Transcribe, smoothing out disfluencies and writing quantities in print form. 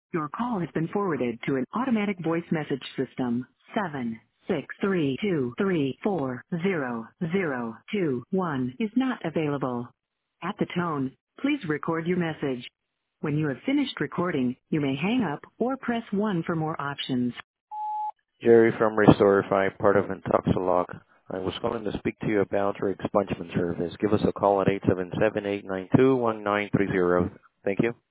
Your call has been forwarded to an automatic voice message system. 76323400021 is not available. At the tone, please record your message. When you have finished recording, you may hang up or press 1 for more options. Jerry from Restorify, part of Intoxilog. I was calling to speak to you about your expungement service. Give us a call at 877-892-1930. Thank you.